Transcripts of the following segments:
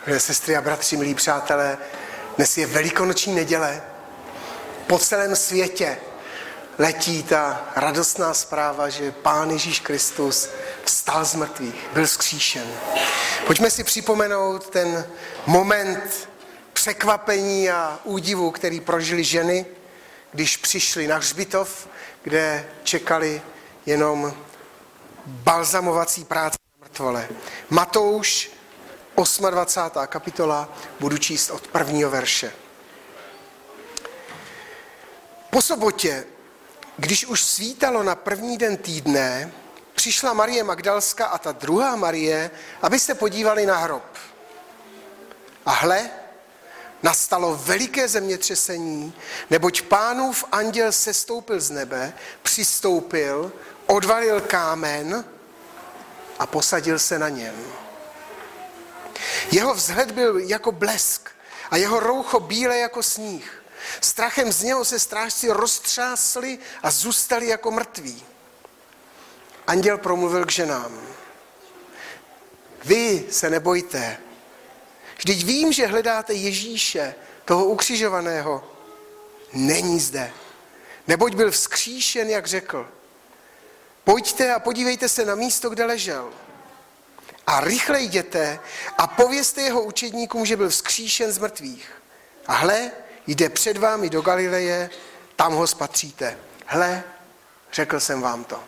Sestry a bratři, milí přátelé, dnes je velikonoční neděle. Po celém světě letí ta radostná zpráva, že Pán Ježíš Kristus vstal z mrtvých, byl vzkříšen. Pojďme si připomenout ten moment překvapení a údivu, který prožili ženy, když přišli na hřbitov, kde čekali jenom balzamovací práce na mrtvole. Matouš, 28. kapitola, budu číst od 1. verše. Po sobotě, když už svítalo na první den týdne, přišla Marie Magdalská a ta druhá Marie, aby se podívali na hrob. A hle, nastalo veliké zemětřesení, neboť Pánův anděl sestoupil z nebe, přistoupil, odvalil kámen a posadil se na něm. Jeho vzhled byl jako blesk a jeho roucho bílé jako sníh. Strachem z něho se strážci roztřásli a zůstali jako mrtví. Anděl promluvil k ženám. Vy se nebojte. Vždyť vím, že hledáte Ježíše, toho ukřižovaného. Není zde. Neboť byl vzkříšen, jak řekl. Pojďte a podívejte se na místo, kde ležel. A rychle jděte a povězte jeho učedníkům, že byl vzkříšen z mrtvých. A hle, jde před vámi do Galileje, tam ho spatříte. Hle, řekl jsem vám to.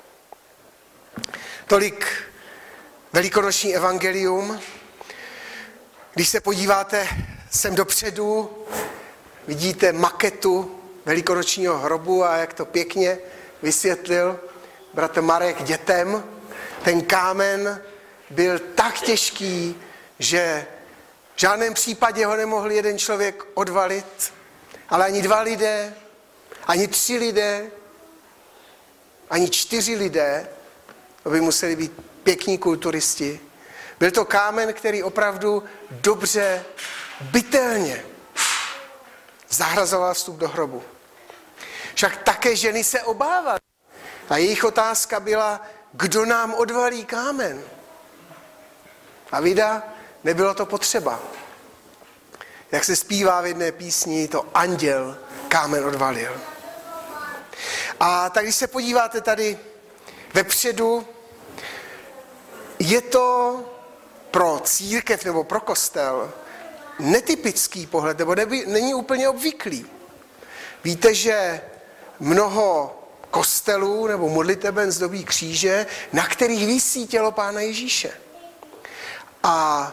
Tolik velikonoční evangelium. Když se podíváte sem dopředu, vidíte maketu velikonočního hrobu a jak to pěkně vysvětlil bratr Marek dětem. Ten kámen byl tak těžký, že v žádném případě ho nemohl jeden člověk odvalit, ale ani 2 lidé, ani 3 lidé, ani 4 lidé, to by museli být pěkní kulturisti. Byl to kámen, který opravdu dobře, bytelně zahrazoval vstup do hrobu. Však také ženy se obávaly. A jejich otázka byla, kdo nám odvalí kámen? A vida, nebylo to potřeba. Jak se zpívá v jedné písni, to anděl kámen odvalil. A tak když se podíváte tady vepředu, je to pro církev nebo pro kostel netypický pohled, nebo není úplně obvyklý. Víte, že mnoho kostelů nebo modliteben zdobí kříže, na kterých visí tělo Pána Ježíše. A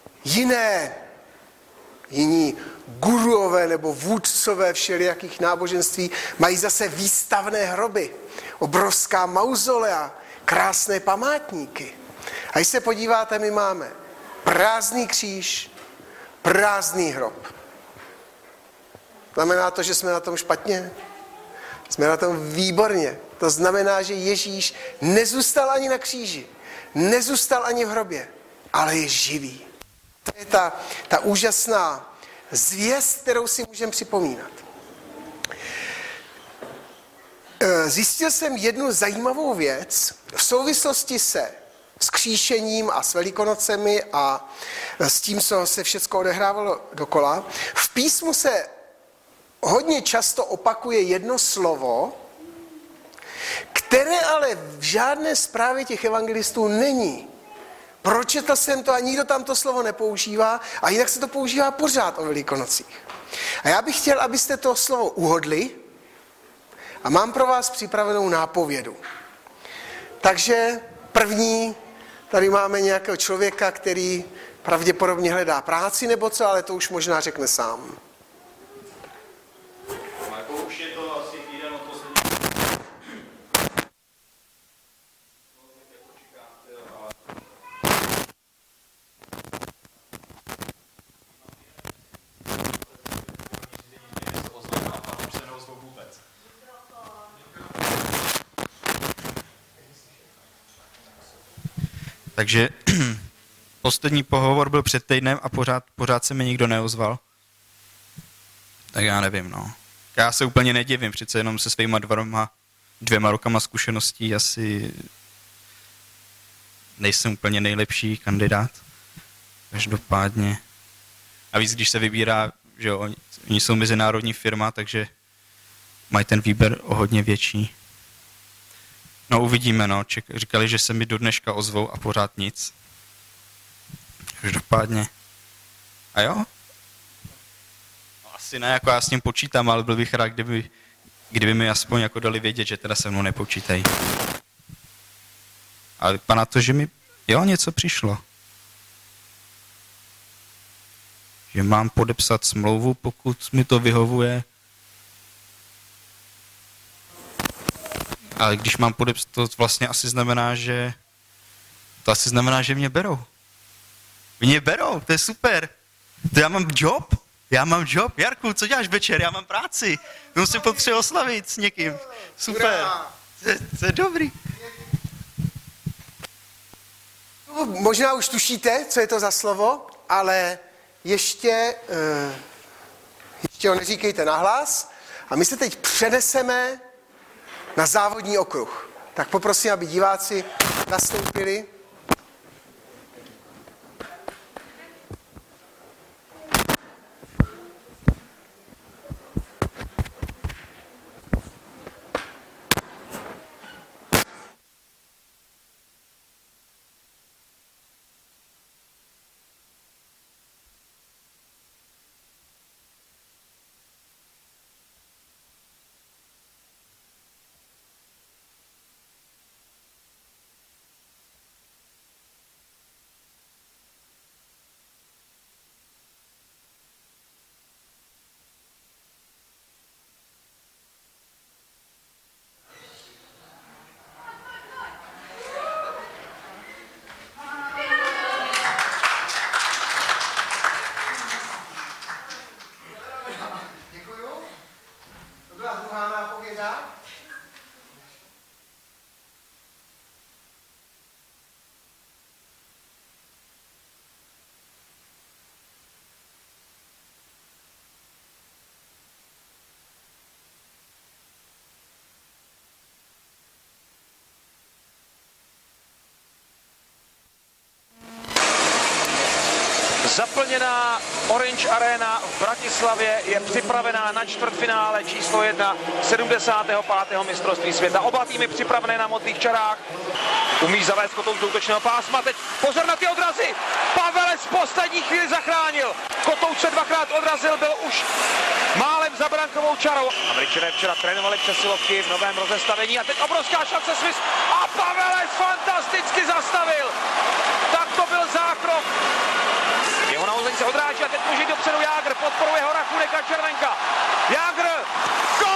jiní guruové nebo vůdcové všelijakých náboženství mají zase výstavné hroby, obrovská mauzolea, krásné památníky. A když se podíváte, my máme prázdný kříž, prázdný hrob. Znamená to, že jsme na tom špatně? Jsme na tom výborně. To znamená, že Ježíš nezůstal ani na kříži, nezůstal ani v hrobě, ale je živý. To je ta úžasná zvěst, kterou si můžeme připomínat. Zjistil jsem jednu zajímavou věc v souvislosti se vzkříšením a s Velikonocemi a s tím, co se všechno odehrávalo dokola. V písmu se hodně často opakuje jedno slovo, které ale v žádné zprávě těch evangelistů není. Pročetl jsem to a nikdo tam to slovo nepoužívá a jinak se to používá pořád o Velikonocích. A já bych chtěl, abyste to slovo uhodli a mám pro vás připravenou nápovědu. Takže první, tady máme nějakého člověka, který pravděpodobně hledá práci nebo co, ale to už možná řekne sám. Už je to asi týden od poslední. Takže poslední pohovor byl před týdnem a pořád se mi nikdo neozval. Tak já nevím, no. Já se úplně nedivím, přece jenom se svýma 2 rokama zkušeností asi nejsem úplně nejlepší kandidát. Každopádně. A víc, když se vybírá, že jo, oni jsou mezinárodní firma, takže mají ten výběr o hodně větší. No uvidíme, no. Říkali, že se mi do dneška ozvou a pořád nic. Každopádně. A jo? No, asi ne, jako já s ním počítám, ale byl bych rád, kdyby mi aspoň jako dali vědět, že teda se mnou nepočítají. Ale vypadá to, že mi, jo, něco přišlo. Že mám podepsat smlouvu, pokud mi to vyhovuje. Ale když mám podepsat, to vlastně asi znamená, že mě berou. Mě berou, to je super. To já mám job. Jarku, co děláš večer? Já mám práci. Musím potřebovat oslavit s někým. Super. To je dobrý. Možná už tušíte, co je to za slovo, ale ještě ho neříkejte nahlas. A my se teď přeneseme na závodní okruh. Tak poprosím, aby diváci nastoupili. Zaplněná Orange Arena v Bratislavě je připravená na čtvrtfinále číslo 1 75. mistrovství světa. Oba týmy připravené na modrých čarách. Umí zavést kotouč do útočného pásma. Teď pozor na ty odrazy. Pavelec v poslední chvíli zachránil. Kotouč se dvakrát odrazil, byl už málem za brankovou čarou. Američané včera trénovali přesilovky v novém rozestavení a teď obrovská šance Swiss. A Pavelec fantasticky zastavil. Tak to byl zákrok. Jeho nahozeň se odráží a teď může jít dopředu Jágr, podporuje ho Rachunek a Červenka. Jágr, gól!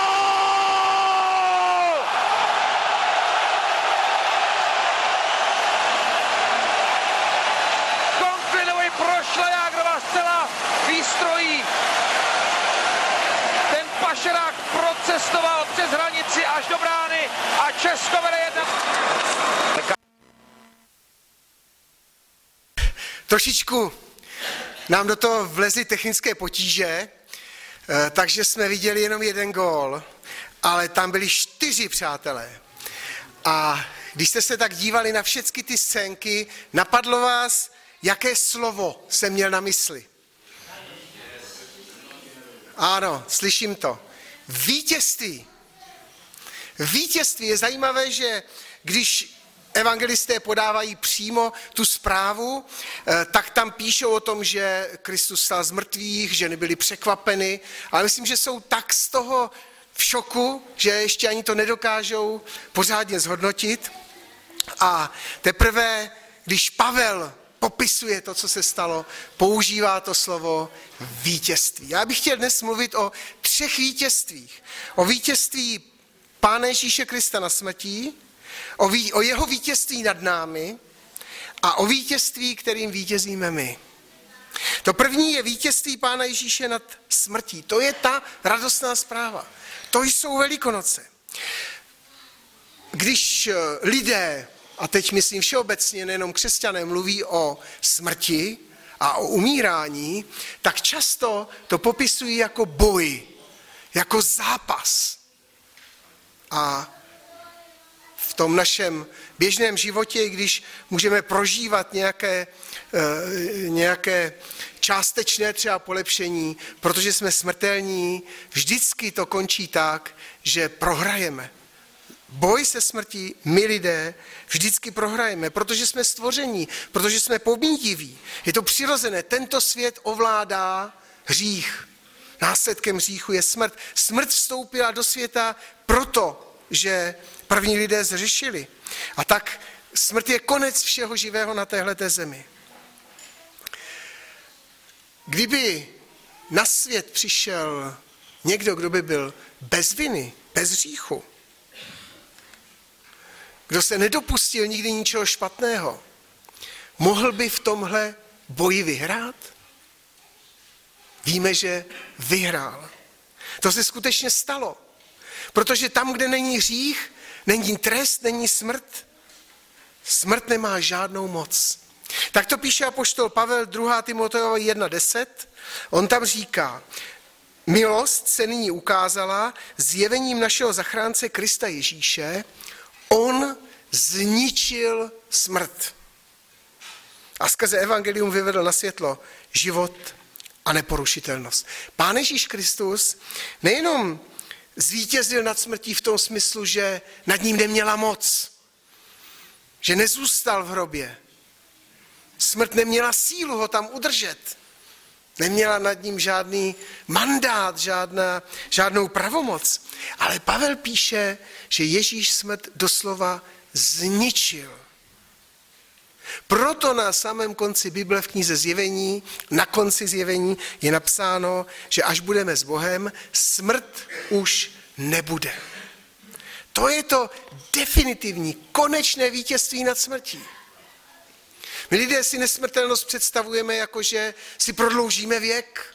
Konklinovi prošla Jágrova zcela výstrojí. Ten pašerák procestoval přes hranici až do brány a Česko vede 1. Trošičku nám do toho vlezly technické potíže, takže jsme viděli jenom jeden gól, ale tam byli 4 přátelé. A když jste se tak dívali na všechny ty scénky, napadlo vás, jaké slovo jsem měl na mysli? Ano, slyším to. Vítězství. Vítězství. Je zajímavé, že když evangelisté podávají přímo tu zprávu, tak tam píšou o tom, že Kristus vstal z mrtvých, že nebyli překvapeni, ale myslím, že jsou tak z toho v šoku, že ještě ani to nedokážou pořádně zhodnotit. A teprve, když Pavel popisuje to, co se stalo, používá to slovo vítězství. Já bych chtěl dnes mluvit o 3 vítězstvích. O vítězství Pána Ježíše Krista na smrti, o jeho vítězství nad námi a o vítězství, kterým vítězíme my. To první je vítězství Pána Ježíše nad smrtí. To je ta radostná zpráva. To jsou Velikonoce. Když lidé, a teď myslím všeobecně, nejenom křesťané, mluví o smrti a o umírání, tak často to popisují jako boj, jako zápas. A v tom našem běžném životě, i když můžeme prožívat nějaké částečné třeba polepšení, protože jsme smrtelní, vždycky to končí tak, že prohrajeme. Boj se smrtí, my lidé, vždycky prohrajeme, protože jsme stvoření, protože jsme pomíjiví. Je to přirozené, tento svět ovládá hřích. Následkem hříchu je smrt. Smrt vstoupila do světa proto, že první lidé zřešili. A tak smrt je konec všeho živého na téhleté zemi. Kdyby na svět přišel někdo, kdo by byl bez viny, bez hříchu, kdo se nedopustil nikdy ničeho špatného, mohl by v tomhle boji vyhrát? Víme, že vyhrál. To se skutečně stalo. Protože tam, kde není hřích, není trest, není smrt. Smrt nemá žádnou moc. Tak to píše apoštol Pavel 2. Timotejovi 1:10. On tam říká, milost se nyní ukázala zjevením našeho zachránce Krista Ježíše. On zničil smrt. A skrze evangelium vyvedl na světlo život a neporušitelnost. Pán Ježíš Kristus nejenom zvítězil nad smrtí v tom smyslu, že nad ním neměla moc, že nezůstal v hrobě. Smrt neměla sílu ho tam udržet. Neměla nad ním žádný mandát, žádnou pravomoc. Ale Pavel píše, že Ježíš smrt doslova zničil. Proto na samém konci Bible v knize Zjevení, na konci Zjevení je napsáno, že až budeme s Bohem, smrt už nebude. To je to definitivní, konečné vítězství nad smrtí. My lidé si nesmrtelnost představujeme jako, že si prodloužíme věk.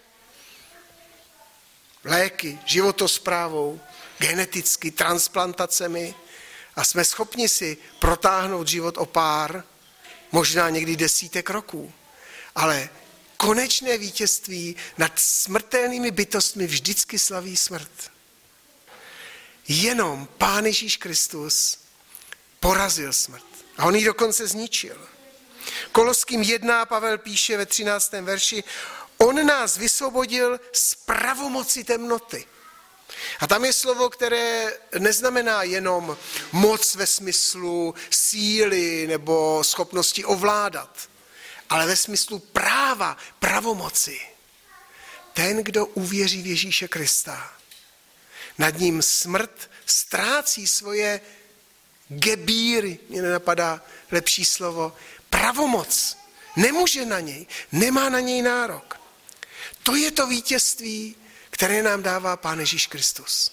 Léky, životosprávou, geneticky, transplantacemi a jsme schopni si protáhnout život o pár, možná někdy desítek roků. Ale konečné vítězství nad smrtelnými bytostmi vždycky slaví smrt. Jenom Pán Ježíš Kristus porazil smrt. A on ji dokonce zničil. Koloským 1 Pavel píše ve 13. verši, on nás vysvobodil z pravomoci temnoty. A tam je slovo, které neznamená jenom moc ve smyslu síly nebo schopnosti ovládat, ale ve smyslu práva, pravomoci. Ten, kdo uvěří v Ježíše Krista, nad ním smrt ztrácí svoje gebíry, mě nenapadá lepší slovo, pravomoc. Nemůže na něj, nemá na něj nárok. To je to vítězství, které nám dává Pán Ježíš Kristus.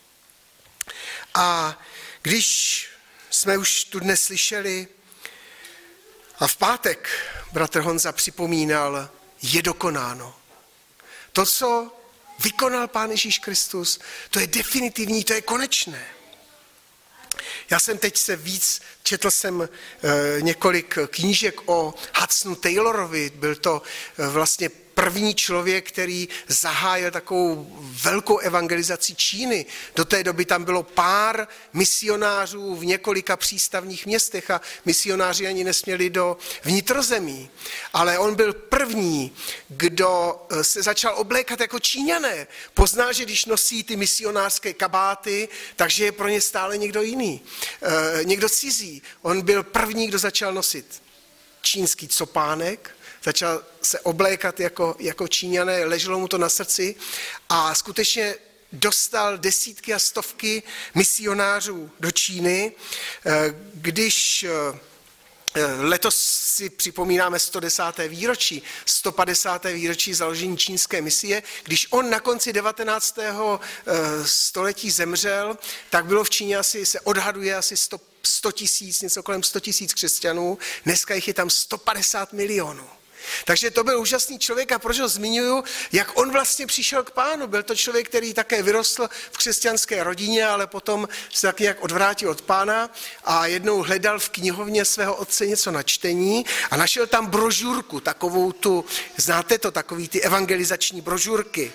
A když jsme už tu dnes slyšeli, a v pátek bratr Honza připomínal, je dokonáno. To, co vykonal Pán Ježíš Kristus, to je definitivní, to je konečné. Já jsem teď četl jsem několik knížek o Hudsonu Taylorovi, byl to vlastně první člověk, který zahájil takovou velkou evangelizaci Číny. Do té doby tam bylo pár misionářů v několika přístavních městech a misionáři ani nesměli do vnitrozemí. Ale on byl první, kdo se začal oblékat jako Číňané. Poznal, že když nosí ty misionářské kabáty, takže je pro ně stále někdo jiný, někdo cizí. On byl první, kdo začal nosit čínský copánek, začal se oblékat jako Číňané, leželo mu to na srdci a skutečně dostal desítky a stovky misionářů do Číny. Když letos si připomínáme 110. výročí, 150. výročí založení čínské misie, když on na konci 19. století zemřel, tak bylo v Číně se odhaduje asi 100 tisíc, něco kolem 100 tisíc křesťanů, dneska jich je tam 150 milionů. Takže to byl úžasný člověk a proč ho zmiňuju, jak on vlastně přišel k Pánu. Byl to člověk, který také vyrostl v křesťanské rodině, ale potom se tak nějak odvrátil od Pána a jednou hledal v knihovně svého otce něco na čtení a našel tam brožurku, takovou tu, znáte to, takový ty evangelizační brožurky.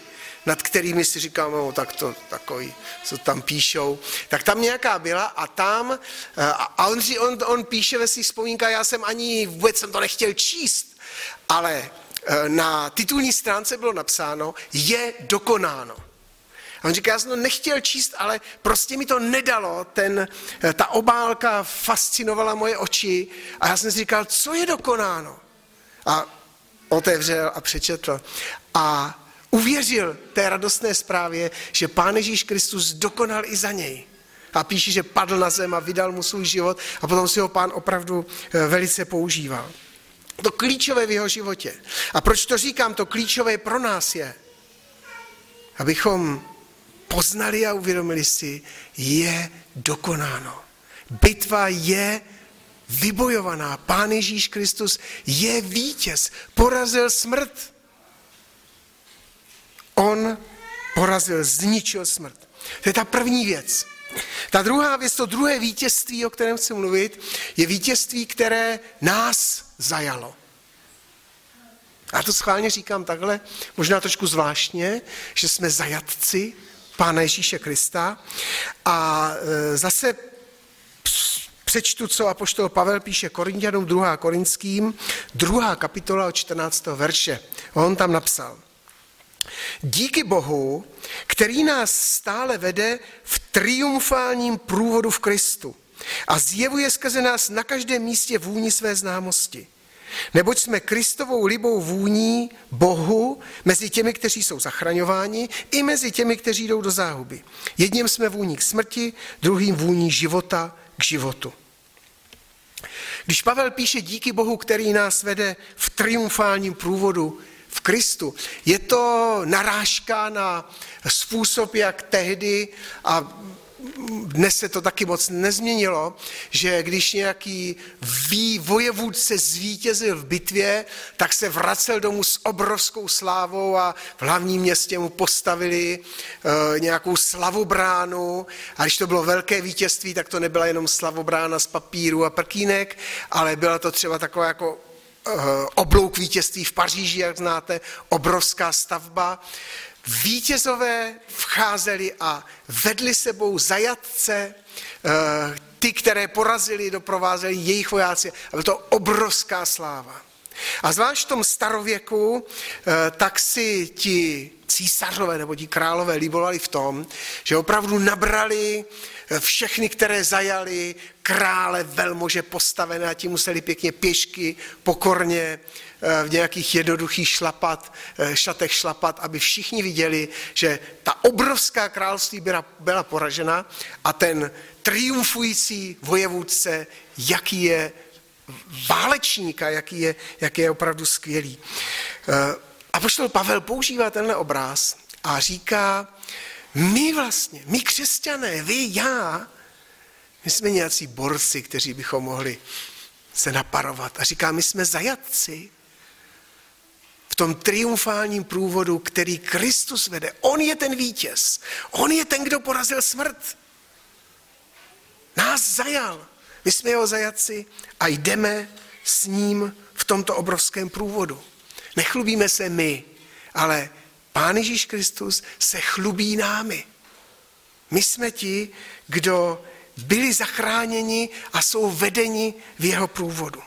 nad kterými si říkám, no, tak to takový, co tam píšou. Tak tam nějaká byla a tam, a on píše ve svých vzpomínkách, já jsem ani vůbec jsem to nechtěl číst, ale na titulní stránce bylo napsáno, je dokonáno. A on říká, já jsem to nechtěl číst, ale prostě mi to nedalo, ta obálka fascinovala moje oči a já jsem si říkal, co je dokonáno? A otevřel a přečetl a uvěřil té radostné zprávě, že Pán Ježíš Kristus dokonal i za něj. A píše, že padl na zem a vydal mu svůj život a potom si ho Pán opravdu velice používal. To klíčové v jeho životě. A proč to říkám, to klíčové pro nás je, abychom poznali a uvědomili si, je dokonáno. Bitva je vybojovaná. Pán Ježíš Kristus je vítěz. Porazil smrt. On porazil, zničil smrt. To je ta první věc. Ta druhá věc, to druhé vítězství, o kterém chci mluvit, je vítězství, které nás zajalo. A to schválně říkám takhle, možná trošku zvláštně, že jsme zajatci Pána Ježíše Krista. A zase přečtu, co apoštol Pavel píše Korinťanům 2. Korinským, 2. kapitola od 14. verše. On tam napsal. Díky Bohu, který nás stále vede v triumfálním průvodu v Kristu a zjevuje skrze nás na každém místě vůni své známosti. Neboť jsme Kristovou libou vůní Bohu mezi těmi, kteří jsou zachraňováni, i mezi těmi, kteří jdou do záhuby. Jedním jsme vůní k smrti, druhým vůní života k životu. Když Pavel píše díky Bohu, který nás vede v triumfálním průvodu v Kristu, je to narážka na způsob, jak tehdy, a dnes se to taky moc nezměnilo, že když nějaký vojevůdce zvítězil v bitvě, tak se vracel domů s obrovskou slávou a v hlavním městě mu postavili nějakou slavobránu. A když to bylo velké vítězství, tak to nebyla jenom slavobrána z papíru a prkínek, ale byla to třeba taková jako oblouk vítězství v Paříži, jak znáte, obrovská stavba. Vítězové vcházeli a vedli sebou zajatce, ty, které porazili, doprovázeli jejich vojáci. A byla to obrovská sláva. A zvlášť v tom starověku, tak si ti císařové nebo ti králové líbovali v tom, že opravdu nabrali všechny, které zajali, krále, velmože postavené a ti museli pěkně pěšky, pokorně, v nějakých jednoduchých šatech šlapat, aby všichni viděli, že ta obrovská království byla poražena a ten triumfující vojevůdce, jaký je válečník a jaký je opravdu skvělý. Apoštol Pavel používá tenhle obraz a říká, my křesťané, vy, já, my jsme nějací borci, kteří bychom mohli se naparovat. A říká, my jsme zajatci v tom triumfálním průvodu, který Kristus vede. On je ten vítěz. On je ten, kdo porazil smrt. Nás zajal. My jsme jeho zajatci a jdeme s ním v tomto obrovském průvodu. Nechlubíme se my, ale Pán Ježíš Kristus se chlubí námi. My jsme ti, kdo byli zachráněni a jsou vedeni v jeho průvodu.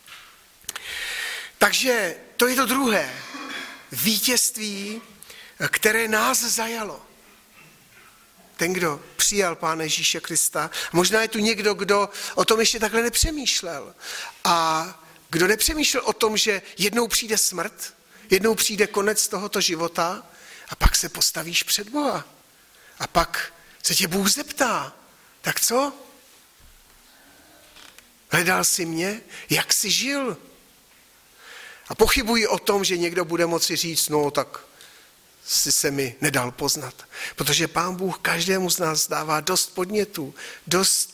Takže to je to druhé vítězství, které nás zajalo. Ten, kdo přijal Pána Ježíše Krista. Možná je tu někdo, kdo o tom ještě takhle nepřemýšlel. A kdo nepřemýšlel o tom, že jednou přijde smrt, jednou přijde konec tohoto života a pak se postavíš před Boha. A pak se tě Bůh zeptá, tak co? Hledal jsi mě? Jak jsi žil? A pochybuji o tom, že někdo bude moci říct, no tak si se mi nedal poznat. Protože Pán Bůh každému z nás dává dost podnětů, dost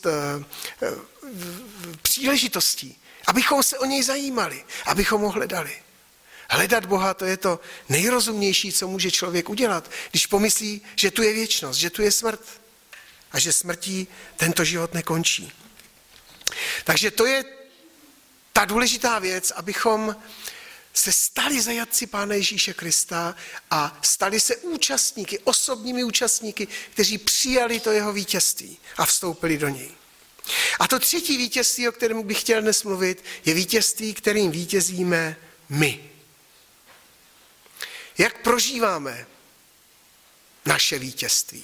příležitostí, abychom se o něj zajímali, abychom ho hledali. Hledat Boha, to je to nejrozumnější, co může člověk udělat, když pomyslí, že tu je věčnost, že tu je smrt a že smrtí tento život nekončí. Takže to je ta důležitá věc, abychom se stali zajatci Pána Ježíše Krista a stali se účastníky, osobními účastníky, kteří přijali to jeho vítězství a vstoupili do něj. A to třetí vítězství, o kterém bych chtěl dnes mluvit, je vítězství, kterým vítězíme my. Jak prožíváme naše vítězství?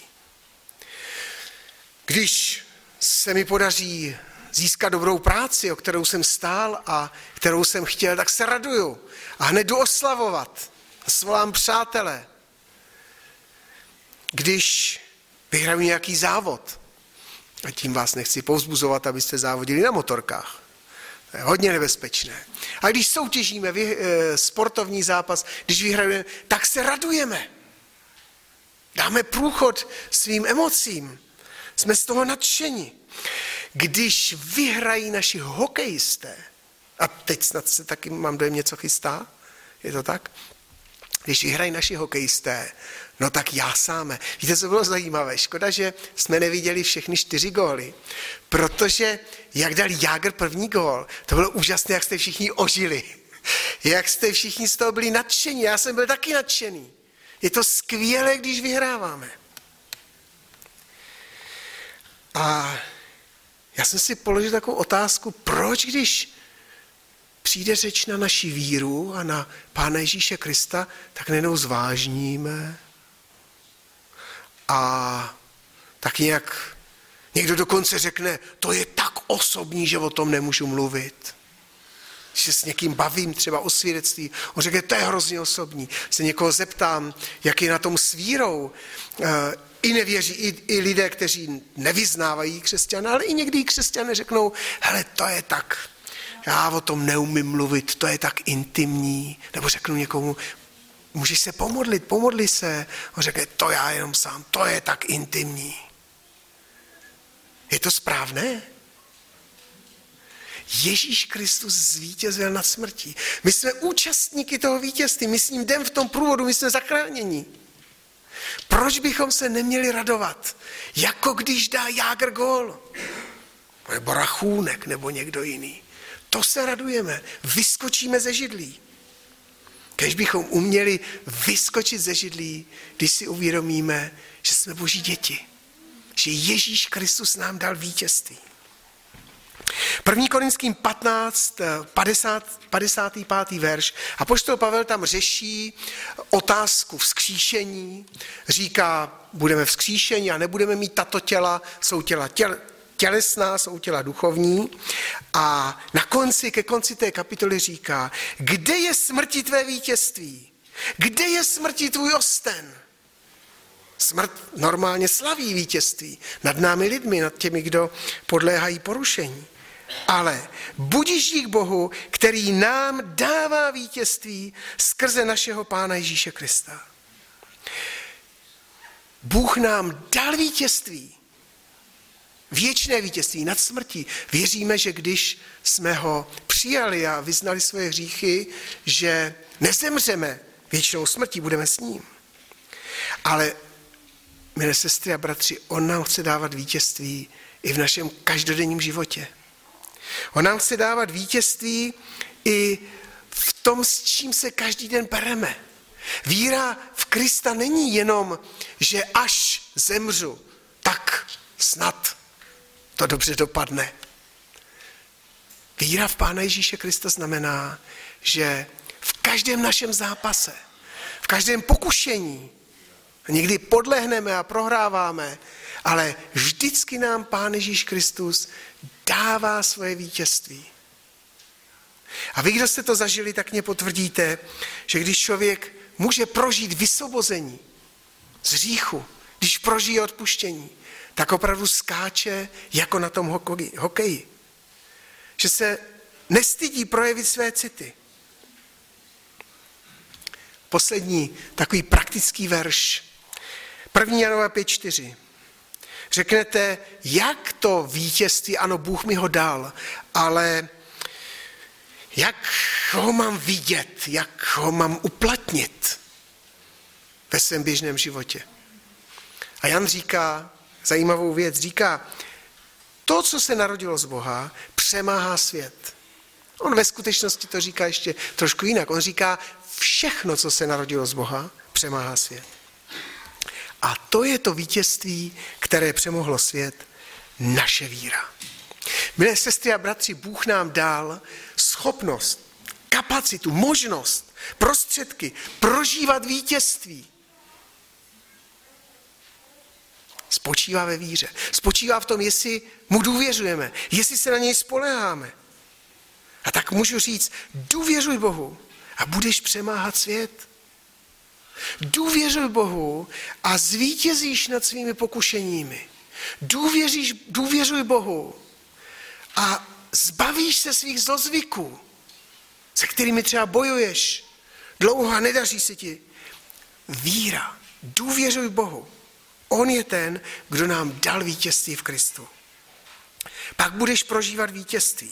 Když se mi podaří získat dobrou práci, o kterou jsem stál a kterou jsem chtěl, tak se raduju a hned jdu oslavovat. Svolám přátele. Když vyhraju nějaký závod, a tím vás nechci povzbuzovat, abyste závodili na motorkách. To je hodně nebezpečné. A když soutěžíme sportovní zápas, když vyhrajeme, tak se radujeme. Dáme průchod svým emocím. Jsme z toho nadšeni. Když vyhrají naši hokejisté, a teď snad se taky mám dojem něco chystá, je to tak? Když vyhrají naši hokejisté, no tak jásáme. Víte, co bylo zajímavé? Škoda, že jsme neviděli všechny 4 góly, protože jak dal Jágr první gól, to bylo úžasné, jak jste všichni ožili. Jak jste všichni z toho byli nadšení, já jsem byl taky nadšený. Je to skvělé, když vyhráváme. A já jsem si položil takovou otázku, proč když přijde řeč na naši víru a na Pána Ježíše Krista, tak nejenom zvážníme a tak nějak někdo dokonce řekne, to je tak osobní, že o tom nemůžu mluvit. Když se s někým bavím třeba o svědectví, on řekne, to je hrozně osobní. Se někoho zeptám, jak je na tom s vírou, i nevěří, i lidé, kteří nevyznávají křesťana, ale i někdy křesťané řeknou, hele, to je tak, já o tom neumím mluvit, to je tak intimní. Nebo řeknu někomu, můžeš se pomodli se. On řekne, to já jenom sám, to je tak intimní. Je to správné? Ježíš Kristus zvítězil nad smrtí. My jsme účastníky toho vítězství, my s ním jdeme v tom průvodu, my jsme zachráněni. Proč bychom se neměli radovat? Jako když dá Jágr gól. Nebo Rachůnek, nebo někdo jiný. To se radujeme. Vyskočíme ze židlí. Kéž bychom uměli vyskočit ze židlí, když si uvědomíme, že jsme Boží děti. Že Ježíš Kristus nám dal vítězství. 1. Korinským 15, 55. verš. Apoštol Pavel tam řeší otázku vzkříšení. Říká, budeme vzkříšeni a nebudeme mít tato těla, jsou těla tělesná, jsou těla duchovní. A ke konci té kapitoly říká, kde je smrti tvé vítězství? Kde je smrti tvůj osten? Smrt normálně slaví vítězství nad námi lidmi, nad těmi, kdo podléhají porušení. Ale budiž dík Bohu, který nám dává vítězství skrze našeho Pána Ježíše Krista. Bůh nám dal vítězství. Věčné vítězství nad smrtí. Věříme, že když jsme ho přijali a vyznali svoje hříchy, že nezemřeme věčnou smrtí, budeme s ním. Ale, milé sestry a bratři, on nám chce dávat vítězství i v našem každodenním životě. On nám chce dávat vítězství i v tom, s čím se každý den bereme. Víra v Krista není jenom, že až zemřu, tak snad to dobře dopadne. Víra v Pána Ježíše Krista znamená, že v každém našem zápase, v každém pokušení, někdy podlehneme a prohráváme, ale vždycky nám Pán Ježíš Kristus dává svoje vítězství. A vy, kdo jste to zažili, tak mě potvrdíte, že když člověk může prožít vysvobození z hříchu, když prožije odpuštění, tak opravdu skáče jako na tom hokeji. Že se nestydí projevit své city. Poslední takový praktický verš. 1. Janova 5:4. Řeknete, jak to vítězství, ano, Bůh mi ho dal, ale jak ho mám vidět, jak ho mám uplatnit ve svém běžném životě. A Jan říká zajímavou věc, říká, to, co se narodilo z Boha, přemáhá svět. On ve skutečnosti to říká ještě trošku jinak. On říká, všechno, co se narodilo z Boha, přemáhá svět. A to je to vítězství, které přemohlo svět, naše víra. Milé sestry a bratři, Bůh nám dal schopnost, kapacitu, možnost, prostředky prožívat vítězství. Spočívá ve víře. Spočívá v tom, jestli mu důvěřujeme, jestli se na něj spoléháme. A tak můžu říct, důvěřuj Bohu a budeš přemáhat svět. Důvěřuj Bohu a zvítězíš nad svými pokušeními. Důvěřuj Bohu a zbavíš se svých zlozvyků, se kterými třeba bojuješ dlouho a nedaří se ti. Víra. Důvěřuj Bohu. On je ten, kdo nám dal vítězství v Kristu. Pak budeš prožívat vítězství.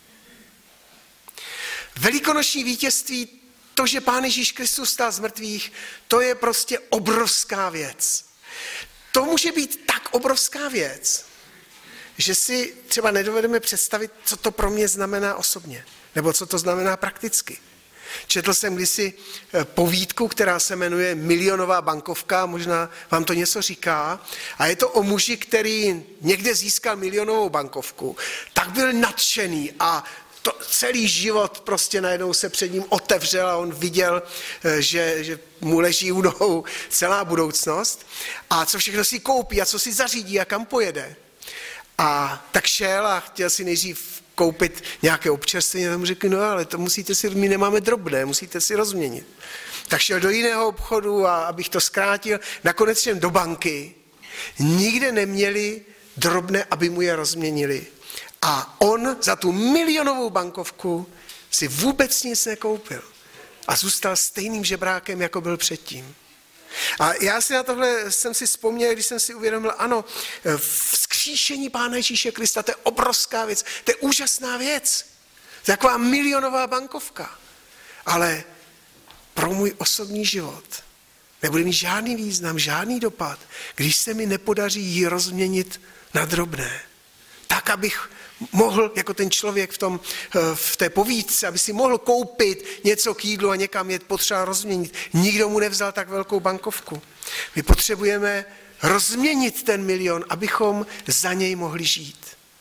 Velikonoční vítězství, to, že Pán Ježíš Kristus stál z mrtvých, to je prostě obrovská věc. To může být tak obrovská věc, že si třeba nedovedeme představit, co to pro mě znamená osobně, nebo co to znamená prakticky. Četl jsem kdysi povídku, která se jmenuje Milionová bankovka, možná vám to něco říká, a je to o muži, který někde získal milionovou bankovku, tak byl nadšený a celý život prostě najednou se před ním otevřel a on viděl, že mu leží u nohou celá budoucnost a co všechno si koupí a co si zařídí a kam pojede. A tak šel a chtěl si nejdřív koupit nějaké občerstvení a tam řekl, no ale to musíte si, my nemáme drobné, musíte si rozměnit. Tak šel do jiného obchodu a abych to zkrátil, nakonec šel do banky, nikde neměli drobné, aby mu je rozměnili. A on za tu milionovou bankovku si vůbec nic nekoupil. A zůstal stejným žebrákem, jako byl předtím. A já si na tohle jsem si vzpomněl, když jsem si uvědomil, ano, vzkříšení Pána Ježíše Krista, to je obrovská věc, to je úžasná věc. To je taková milionová bankovka. Ale pro můj osobní život nebude mít žádný význam, žádný dopad, když se mi nepodaří ji rozměnit na drobné. Tak, abych mohl, jako ten člověk v té povídce, aby si mohl koupit něco k jídlu a někam je potřeba rozměnit. Nikdo mu nevzal tak velkou bankovku. My potřebujeme rozměnit ten milion, abychom za něj mohli žít.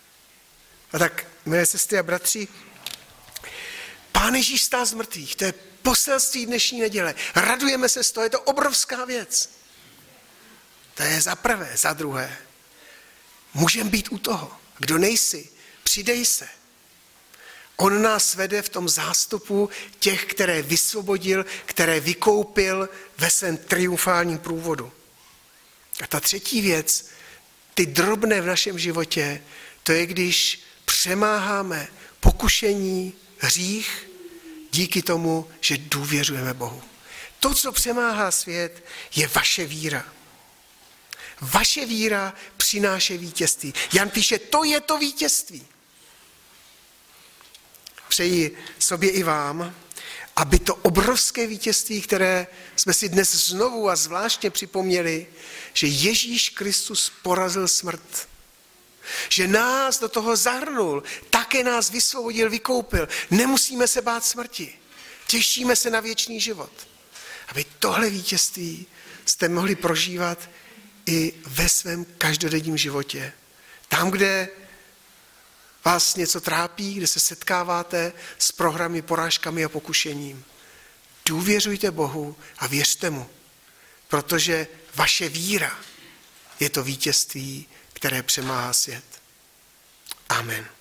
A tak, milé sestry a bratři, Pán Ježíš stál z mrtvých, to je poselství dnešní neděle. Radujeme se z toho, je to obrovská věc. To je za prvé, za druhé. Můžeme být u toho. Kdo nejsi, přidej se. On nás vede v tom zástupu těch, které vysvobodil, které vykoupil ve svém triumfálním průvodu. A ta třetí věc, ty drobné v našem životě, to je, když přemáháme pokušení, hřích, díky tomu, že důvěřujeme Bohu. To, co přemáhá svět, je vaše víra. Vaše víra přináší vítězství. Jan píše, to je to vítězství. Přeji sobě i vám, aby to obrovské vítězství, které jsme si dnes znovu a zvláštně připomněli, že Ježíš Kristus porazil smrt. Že nás do toho zahrnul, také nás vysvobodil, vykoupil. Nemusíme se bát smrti. Těšíme se na věčný život. Aby tohle vítězství jste mohli prožívat i ve svém každodenním životě. Tam, kde vás něco trápí, kde se setkáváte s prohrami, porážkami a pokušením. Důvěřujte Bohu a věřte mu, protože vaše víra je to vítězství, které přemáhá svět. Amen.